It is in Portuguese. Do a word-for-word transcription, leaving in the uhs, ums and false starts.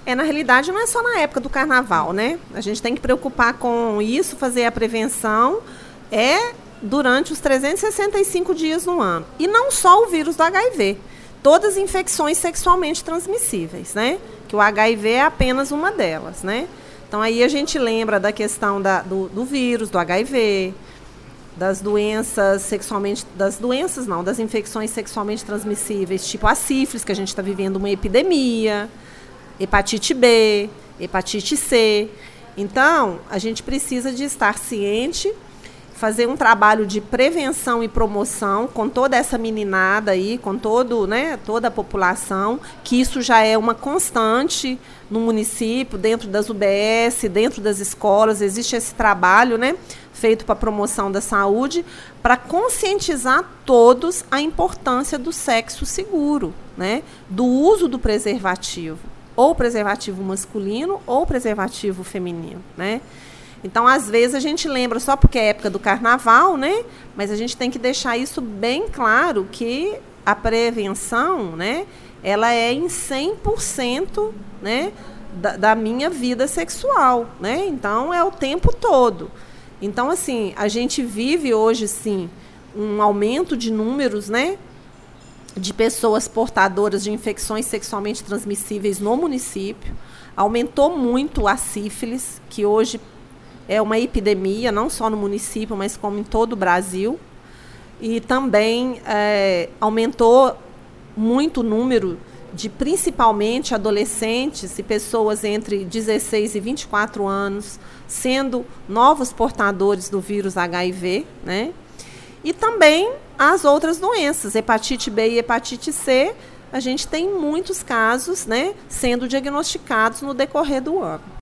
É, na realidade, não é só na época do carnaval, né? A gente tem que preocupar com isso, fazer a prevenção, é durante os trezentos e sessenta e cinco dias no ano. E não só o vírus do H I V, todas as infecções sexualmente transmissíveis, né? Que o H I V é apenas uma delas, né? Então, aí a gente lembra da questão da, do, do vírus, do H I V, das doenças sexualmente, das doenças não, das infecções sexualmente transmissíveis, tipo a sífilis, que a gente está vivendo uma epidemia, hepatite B, hepatite C. Então, a gente precisa de estar ciente, fazer um trabalho de prevenção e promoção com toda essa meninada aí, com todo, né, toda a população, que isso já é uma constante no município, dentro das U B S, dentro das escolas, existe esse trabalho, né, feito para a promoção da saúde, para conscientizar todos a importância do sexo seguro, né, do uso do preservativo, ou preservativo masculino ou preservativo feminino, né. Então, às vezes, a gente lembra só porque é época do carnaval, né? Mas a gente tem que deixar isso bem claro, que a prevenção, né, ela é em cem por cento, né, da, da minha vida sexual, né? Então, é o tempo todo. Então, assim, a gente vive hoje, sim, um aumento de números, né, de pessoas portadoras de infecções sexualmente transmissíveis no município. Aumentou muito a sífilis, que hoje é uma epidemia, não só no município, mas como em todo o Brasil. E também é, aumentou muito o número de, principalmente, adolescentes e pessoas entre dezesseis e vinte e quatro anos, sendo novos portadores do vírus H I V, né? E também as outras doenças, hepatite B e hepatite C, a gente tem muitos casos, né, sendo diagnosticados no decorrer do ano.